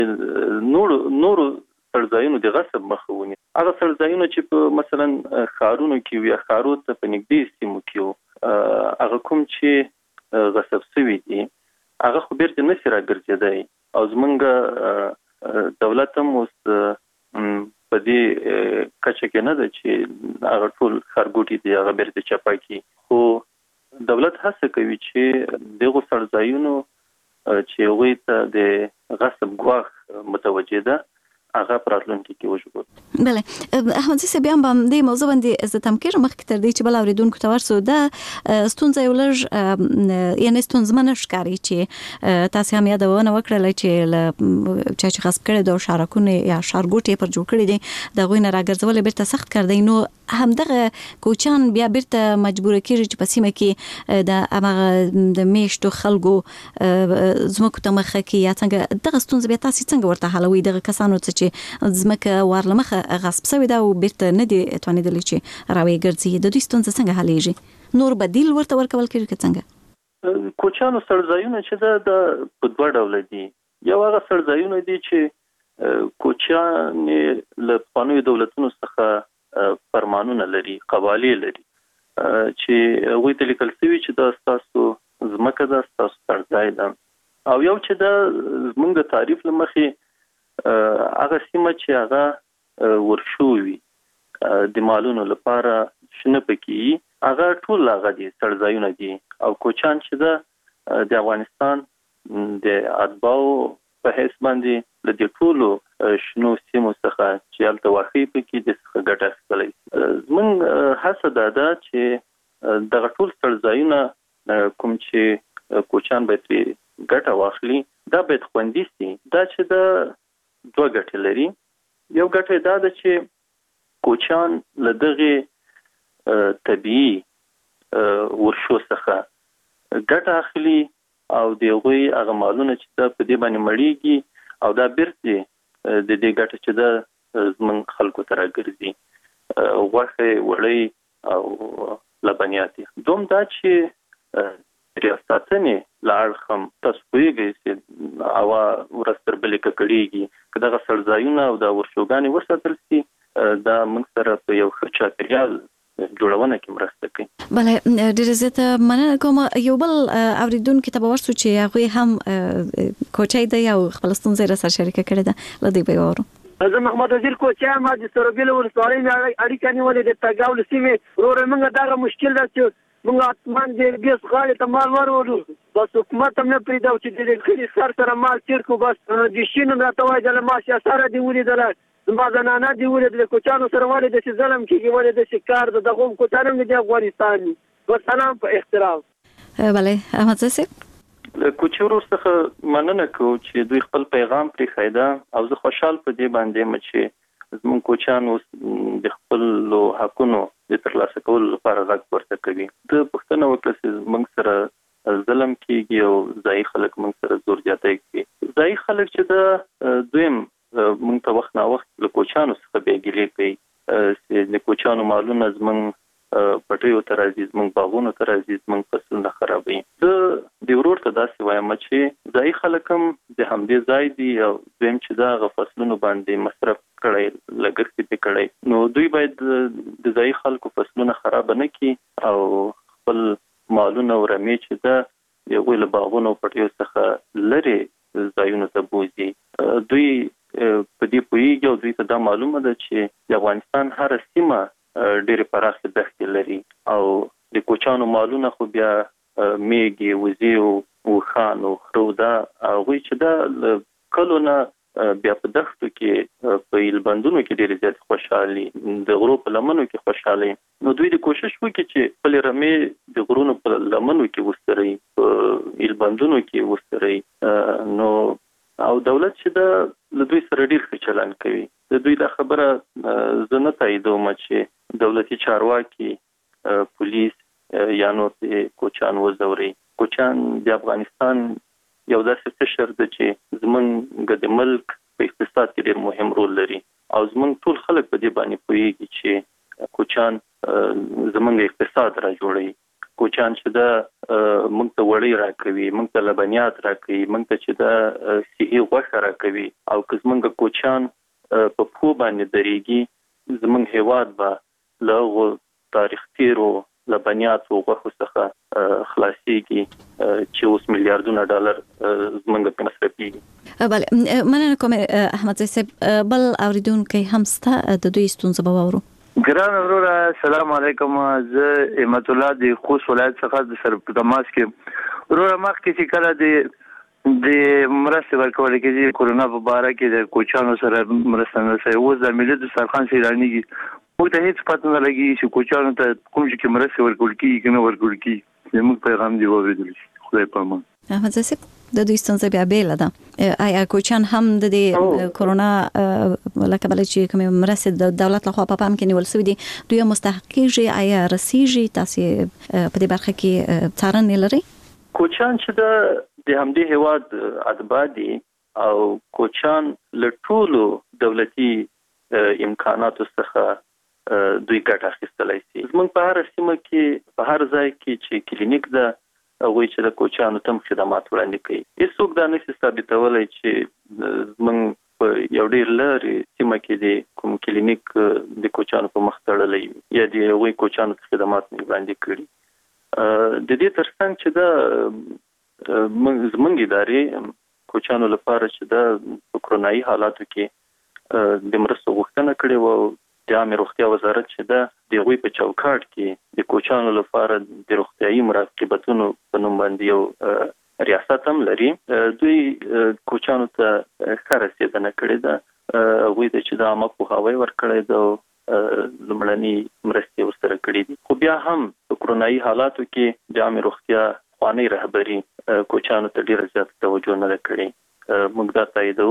نور سړځایونو د غصب مخه ونی. هغه سړځایونه چې په مثلا ښارونو کې وي، ښارو ته په نږدې سیمو کې هغه کوم چې غصب شوي دي هغه خو بیرته نشي راګرځېدی او زمونږ دولت هم اوس په دې کچه کې نه ده چې هغه ټول ښارګوټي دي هغه بیرته چپا کړي. خو دولت هڅه کوي چې دغو سړځایونو چې هغوی ته د غصب ګواښ متوجه ده هغه پراتلونکي کې وژغوري. بله احمد صاحب بیا هم د موضوع باندې زه تم کېږم مخکې تر دې چې بل اوریدونکو ته ورسو دا ستونزه یو لږ یعنې ستونزمنه ښکاري چې تاسو هم یادونه وکړله چې چا چې غصب کړی د شارکونه یا ښارګوټي پر جوړ کړي دي د هغوی نه راګرځول بیرته سخت کړ دی، نو همدغه کوچیان بیا بیرته مجبور کېږي چې په سیمه کې د هغه د میشتو خلکو ځمکو ته مخه کې یا څنګه دغه ستونزه بیا تاسو څنګه ورته حلوي دغه کسانو ته چې ځمکه ورلمخه غصب شوې ده او بیرته نه دي توانېدلی چې راوي ګرځي، د دوی ستونزه څنګه حلېږي؟ نور بدیل ورته ورکول کېږي که څنګه؟ کوچیانو سړځایونه چې ده په دوه ډوله دي. یو هغه سړځایونه دي چې کوچیان له پخوانیو دولتونو څخه فرمانونه لري، قوالې لري چې هغوی ته لیکل شوي چې دا ستاسو ځمکه ده، ستاسو سړځای ده. او یو چې دا زموږ د تعریف له مخې هغه سیمه چې هغه ورشوي د مالونو لپاره شنه پکې هغه ټول هغه دي سړځایونه دي. او کوچیان چې ده د افغانستان د اتباعو په حیث باندې له دې ټولو شنو سیمو څخه چې هلته واقع پکې د څخه ګټه اخیستلی. زموږ هڅه دا ده چې دغه ټول سړځایونه کوم چې کوچیان باید ترې ګټه واخلي دا باید خوندي سي. دا چې د دوه ګټې لري. یو ګټه دا ده چې کوچیان له دغې طبیعي ورشو څخه ګټه اخلي او د هغوی هغه مالونه چې دا په دې باندې مړیږي او دا بیرته د دې ګټه چې دا زموږ خلکو ته راګرځي، غوښې، وړۍ او لبنیات. دوم دا چې ریاستنې له اړخم تاسو پوهېږئ چې هوا ورځ تر بلې ککړېږي. که دغه سړځایونه او دا ورشوګانې وساتل شي دا موږ سره په یو ښه چاپېریال جوړونه کې مرسته کوي. بله ډېره زیاته مننه کوم. یو بل اوریدونکي ته به ورسو چې هغوی هم کوچی دی او خپله ستونزه یې راسره شریکه کړې ده، له دوی به یې واورو. زه محمد وزیر کوچی یم، د سروبیل ولسوالۍ نه اړیکه نیولې د تګاو له سیمې. وروره موږ دغه مشکل ده چې موږ اتمان د بیس غاړې ته مال ورولو، بس حکومت هم نه پرېږدو چې د کلي سر سره مال تېر کړو. بس د شي نوم راته وایي د ماشیا سره دې ولیدله، زما زنانه دې ولید، د کوچیانو سره ولې داسې ظلم کېږي، ولې داسې کار ده، دغه هم کوچیان هم د افغانستان دي. والسلام په احترام. بله احمد صاحب له کوچیانو څخه مننه کوو چې دوی خپل پیغام پرېښیده او زه خوشحال په دې باندې یم چې زموږ کوچیان اوس د خپلو حقونو د ترلاسه کولو لپاره غږ پورته کوي. د پوښتنه وکړه چې موږ سره ظلم کېږي او ځایي خلک موږ سره زور زیاتی کوي. ځایي خلک چې د دویم موږ ته وخت ناوخت له کوچیانو څخه بېګیلې کوي چې د کوچیانو مالونه زموږ پټیو ته راځي، زموږ باغونو ته راځي، زموږ فصلونه خرابوي. زه د ورور ته داسې وایم چې ځایي خلک هم د همدې ځای دي او دویم چې د هغه فصلونو باندې مصرف کړی، لګښت یې پرې کړی، نو دوی باید د ځایي خلکو فصلونه خراب نه کړي او خپل مالونه او رمې چې ده د هغوی له باغونو او پټیو څخه لرې ځایونو ته بوځي. دوی په دې پوهېږي او دوی ته دا معلومه ده چې د افغانستان هره سیمه ډېرې پراخې دښتې لري او د کوچیانو مالونه خو بیا میږې، وزې او اوښان او خره دا هغوی چې دا کلو نه بیا په دښتو کې په ایلبندونو کې ډېرې زیاتې خوشحالي، د غرو په لمنو کې خوشحالي. نو دوی د کوشش وکړي چې خپلې رمې د غرونو په لمنو کې وستروي، په ایلبندونو کې وستروي. نو او دولت چې دا له دوی سره ډېر ښه چلند کوي. د دوی دا خبره زه نه تاییدوم چې دولتي چارواکي، پولیس یا نور د کوچیان وځوري. کوچیان د افغانستان یو داسې قشر ده چې زموږ د ملک په اقتصاد کې ډېر مهم رول لري او زموږ ټول خلک په دې باندې پوهېږي چې کوچیان زموږ اقتصاد را جوړوي. کوچیان چې دا موږ ته وړي راکوي، موږ ته لبنیات راکوي، موږ ته چې دا صحي غوښه راکوي او که زموږ کوچان په پښو باندې درېږي زموږ هیواد به له تاریخ تیرو لبنیاتو غوښو څخه خلاصيږي چې اوس میلیارډونه ډالر زموږ په مصرفيږي. بله مننه کوم احمد صاحب. بل اوریدونکو هم ستا د دوی ستونزې به واورو. ګران وروره السلام علیکم. زه احمد الله د خوست ولایت څخه د سرپدماس کې وروره مخکې چې کله د مرستې ورکول کېږي کورونا په باره کې د کوچانو سره مرسته نه شي. اوس د ملي دسترخوان سیرانیږي موږ ته هیڅ پته نه لګي چې کوچانو ته کوم چې مرسته ورکول کېږي کنه ورکول کېږي. زموږ پیغام دی واورېدل شي. خدای په امان. احمد صاحب د دوی ستونزې بیا بیل ده. آیا کوچان هم د کورونا لکه بل چې کوم مرسته د دولت لخوا په پام کې نیول شوې دي دوی مستحقيږي آیا رسیږي؟ تاسو په دې برخه کې څارنې لرئ؟ کوچان چې د همدې هواد ادبادي او کوچان له ټولو دولتي امکاناتو څخه دوی ګټه اخیستلای شي. زموږ په هر سیمه کې په هر ځای کې چې کلینیک ده هغه چې د کوچانو تم خدمات وړاندې کوي. هیڅوک دا نشي ثابتولای چې موږ په یو ډیر لري سیمه کې د کوم کلینیک د کوچانو په مخ تړلې یا د هغوی کوچانو خدمات وړاندې کړي. د دې ترڅنګ چې دا زموږ ادارې کوچانو لپاره چې دا کرونایي حالاتو کې د مرستو غوښتنه کړې و د عامه روغتیا وزارت چې دا د غوي په چوکاټ کې د کوچانو لپاره د روغتيایي مراقبتونو په نوم باندې یو ریاست هم لري. دوی کوچانو ته خرڅېدنه کړې ده غوي د چې د عامه پوهاوی ورکړې ده لمړني مرستې ورسره کړې دي. خو بیا هم په کرونایي حالاتو کې د عامه روغتیا خواني رهبری کوچانو ته ډیره زیات توجه نه کړې. موږ دا تاییدو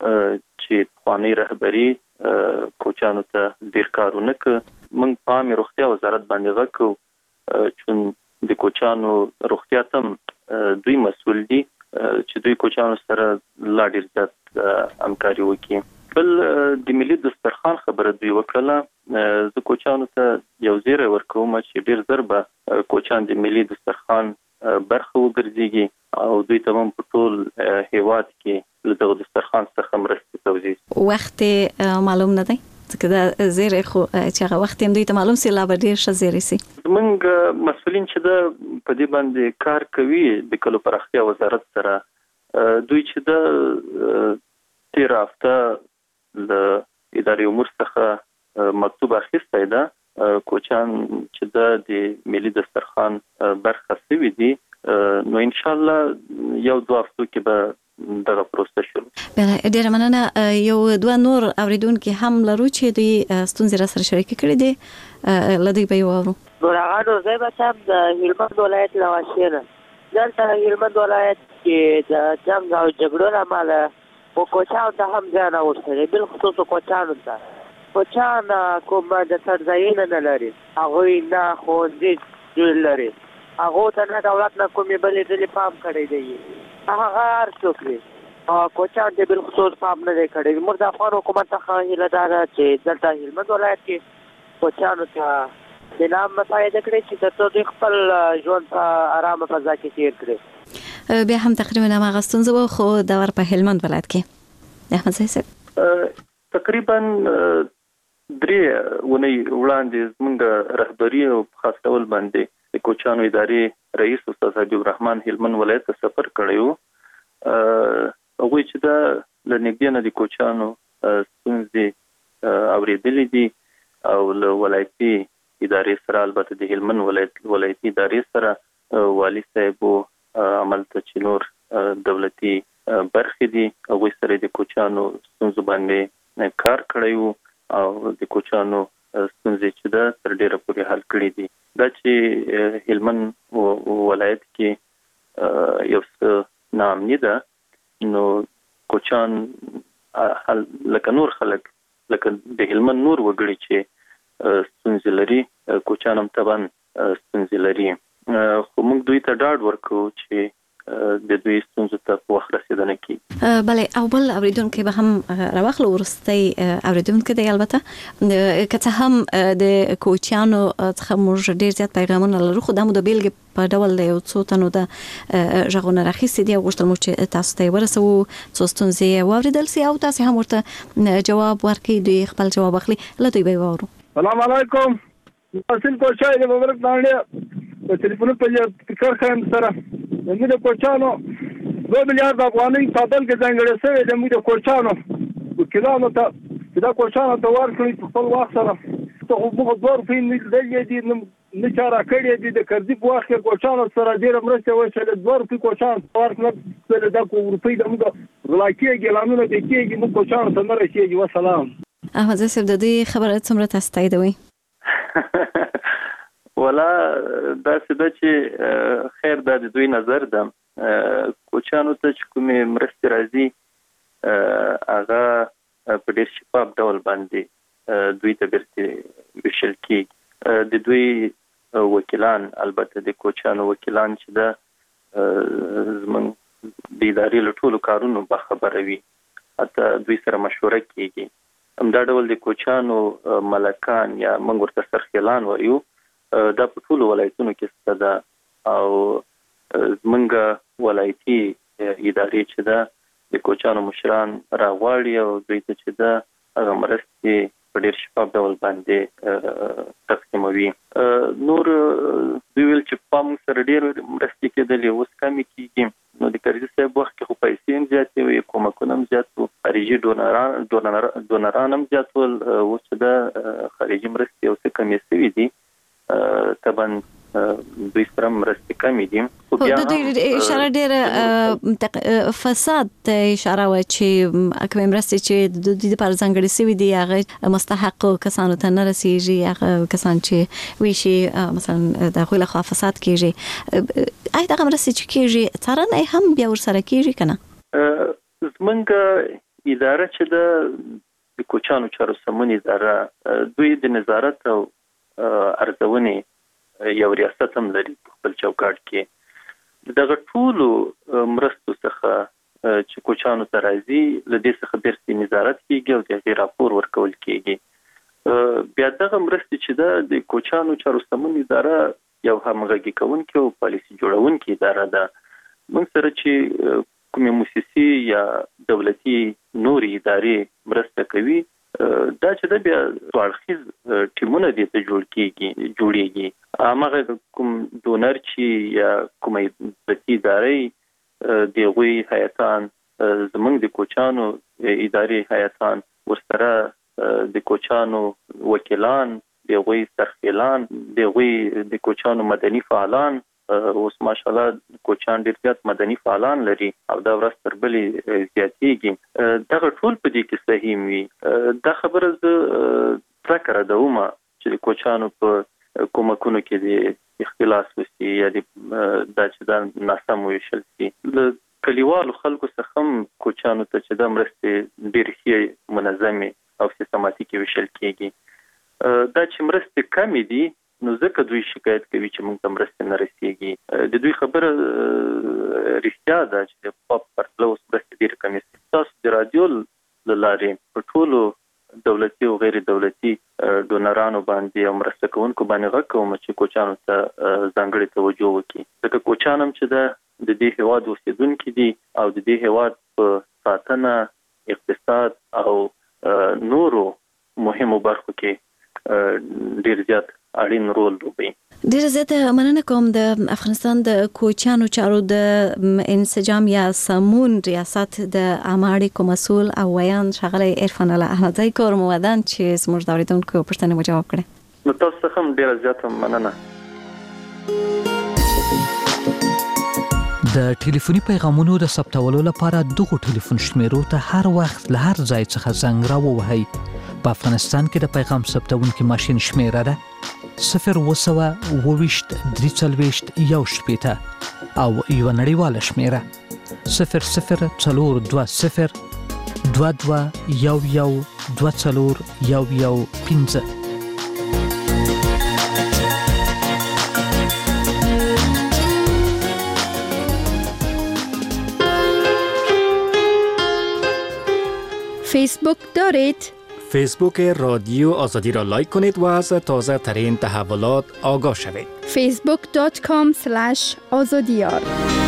چې خواني رهبری کوچانو ته ډیر کارونه کوي. موږ په عامه روغتیا وزارت باندې وکړو چې د کوچانو روغتیا تم دوی مسؤل دي چې دوی کوچانو سره لا ډیر زیات همکاري وکړي. بل د ملي دسترخوان خبره دوی وکړه. زه کوچانو ته یو زیری ورکوم چې ډیر زر به کوچان د ملي دسترخوان برخه وګرځيږي او دوی تمام په ټول هیواد کې له دغه دسترخوان څخه مرسته توزیع. وخت معلوم نه دی ځکه دا زیری خو چې هغه وخت هم دوی ته معلوم سي لا به ډیر ښه زیری سي. موږ مسؤلین چې دا په دې باندې کار کوي د کلو پراختیا وزارت سره دوی چې دا تیر هفته د اداري امور څخه مکتوب اخیستی ده کوچان چې د ملي دسترخوان برخه شوي دي نو ان شاء الله یو دوه هفتو کې به دغه پروسه شروع. بله ډیره مننه. یو دوه نور اوریدونکو هم لرو چې دوی ستونزې را سره شریک کړي دي لدی به واورو. ورغانو زیبا صاحب د هلمند ولایت لواشینه دلته هلمند ولایت کې د جنگ او جګړو لامل او کوچانو ته هم ځان اوسره بل خصوص کوچانو ته کوچان کوم د سرځایونه نه لري هغه نه خوندې جوړ لري هغه ته نه دولت نه کومې بلې ډلې پام کړی دی هغه هر څوک دی کوچان دې بل خصوص پام نه دی کړی. موږ د افغان حکومت څخه هیله ده چې دلته هلمند ولایت کې کوچانو ته د نام مساعده کړي چې تاسو د خپل ژوند په آرامه فضا کې تیر کړئ. بیا هم تقریبا هغه ستونزه و خو د ور په هلمند ولایت کې احمد صاحب تقریبا 3 ونې وړاندې زموږ رهبری او خاص ډول باندې د کوچانو ادارې رئیس استاد حبیب الرحمن هلمند ولایت ته سفر کړی و. هغوی چې دا له نږدې نه د کوچانو ستونزې اورېدلې دي او له ولایتي ادارې سره البته د هلمند ولایتي ادارې سره والي صاحب عمل ته چې نور دولتي برخې دي هغوی سره د کوچانو ستونزو باندې کار کړی و او د کوچانو ستونزې چې دا تر ډیره پورې حل کړي دي. دا چې هلمند ولایت کې یو څه ناامني ده نو کوچان لکه نور خلک لکه د هلمند نور وګړي چې ستونزې لري کوچان هم طبعا ستونزې لري. خو موږ دوی ته ډاډ ورکوو چې د دوی ستونزو ته په وخت رسیدنه کوي. بله او بل اوریدونکو به هم راوخلو ورستي اوریدونکو دی البته که څه هم د کوچیانو څخه موږ ډیر زیات پیغامونه لرو خو د مو د بیلګې په ډول د یو څو تنو د ژغورنه راخیستې دي او غوښتل مو چې تاسو ته ورسو څو ستونزې واوریدل سي او تاسو هم ورته جواب ورکړئ دوی خپل جواب اخلي له دوی به وورو. السلام علیکم حاصل کوچای د مبارک باندې په ټلیفون په فکر خایم سره موږ د کوچانو 2 میلیارډ افغانۍ تابل کې ځانګړې شوی د موږ د کوچانو وکیلانو ته دا کوچانو ته ورکړي په خپل وخت سره ته موږ 2 روپۍ نه دلې دي نه چاره کړې دي د قرضې په وخت کې کوچانو سره ډېر مرسته وشي د 2 روپۍ کوچانو ورکړل د روپۍ د موږ غلاکي ګلانونه د کېږي موږ کوچانو ته نه رسیږي. والسلام. احمد صاحب د دې خبره څومره تاسو تاییدوي؟ ولا دا څه د چې خیر د دوی نظر ده کوچانو ته چې کومې مرستې راځي هغه په ډېر شفاف ډول باندې دوی ته بیرته ویشل کېږي. د دوی وکیلان البته د کوچانو وکیلان چې ده زموږ د ادارې له ټولو کارونو باخبره وي حتی دوی سره مشوره کېږي. همدا ډول د کوچانو ملکان یا موږ ورته سرخیلان وایو دا په ټولو ولایتونو کې شته ده او زمونږ ولایتي ادارې چې ده د کوچانو مشران راغواړي او دوی ته چې ده هغه مرستې په ډېر شفاف ډول باندې تقسیموي. نور دوی ویل چې په موږ سره ډېر مرستې کېدلې اوس کمې کېږي نو د کرزي صاحب وخت کې خو پیسې هم زیاتې وي کومکونه هم زیات وو خارجي ډونران هم زیات ول اوس چې ده خارجي مرستې اوس کمې شوي دي طبعا دوی سره مرستې کمې دي خو بیا دوی اشاره ډېره فساد ته اشاره وه چې کومې مرستې چې د دوی لپاره ځانګړې شوي دي هغه مستحقو کسانو ته نه رسیږي هغه کسان چې ویشي مثلا د هغوی لخوا فساد کېږي آیا دغه مرستې چې کېږي څارنه هم بیا ورسره کېږي که نه؟ زموږ اداره چې ده د کوچانو چارو سمون اداره دوی د نظارت او ارزونې یو ریاست هم لري په خپل چوکاټ کې دغه ټولو مرستو څخه چې کوچانو ته راځي له دې څخه بیرته نظارت کیږي او د هغې راپور ورکول کیږي. بیا دغه مرستې چې ده د کوچانو چارو سمون اداره یو همغږي کوونکې او پالیسي جوړونکې اداره ده. موږ سره چې کومې موسسې یا دولتي نورې ادارې مرسته کوي دا چې د بیا څوارخیز ټیمونه دې ته جوړیږي هغه کوم ډونر چې یا کومه دولتي ادارې د هغوی هیاتان زموږ د کوچانو ادارې هیاتان ورسره د کوچانو وکیلان د هغوی سرخیلان د هغوی د کوچانو مدني فعالان اوس ماشاءالله کوچان ډېر زیات مدني فعالان لري او دا ورځ تر بلې زیاتېږي دغه ټول په دې کې سهیم وي. دا خبره زه پرکه ردومه چې د کوچانو په کومکونو کې د اختلاس وشي یا دا چې دا ناسم وویشل شي له کلیوالو خلکو څخه هم کوچانو ته چې دا مرستې ډېرې ښې منظمې او سیستماتیکې ویشل کېږي. دا چې مرستې کمې دي نو ځکه دوی شکایت کوي چې موږ ته مرستې نه رسیږي. د دوی خبره رښتیا ده چې د پاپ پرتله اوس مرستې ډېرې کمې شي. تاسو د رادیو له لارې په ټولو دولتي او غیر دولتي ډونرانو باندې او مرسته کوونکو باندې غږ کوم چې کوچانو ته ځانګړې توجه وکړي ځکه کوچان هم چې د دې هېواد اوسېدونکي دي او د دې هېواد په ساتنه اقتصاد او نورو مهمو برخو کې ډېر زیات اړین رول لوبوي. ډېر زیاته مننه کوم د افغانستان د کوچانو چارو د انسجام یا سمون ریاست د عامه اړیکو مسؤل او ویان ښاغلی عرفان الله احمدزی کور مو ودان چې زموږ د اورېدونکو پوښتنې مو جواب کړې. نو تاسو څخه هم ډېره زیاته مننه. د ټلیفوني پیغامونو د ثبتولو لپاره دغو ټلیفون شمیرو ته هر وخت له هر ځای څخه زنګ راووهئ. په افغانستان کې د پیغام ثبتونکي ماشین شمیره ده 020 340 1 او یو نړیواله شمیره 0040 22 11 24 11 15. فیسبوک دارید؟ فیسبوک رادیو آزادی را لایک کنید و از تازه ترین تحولات آگاه شوید. facebook.com/azadiyar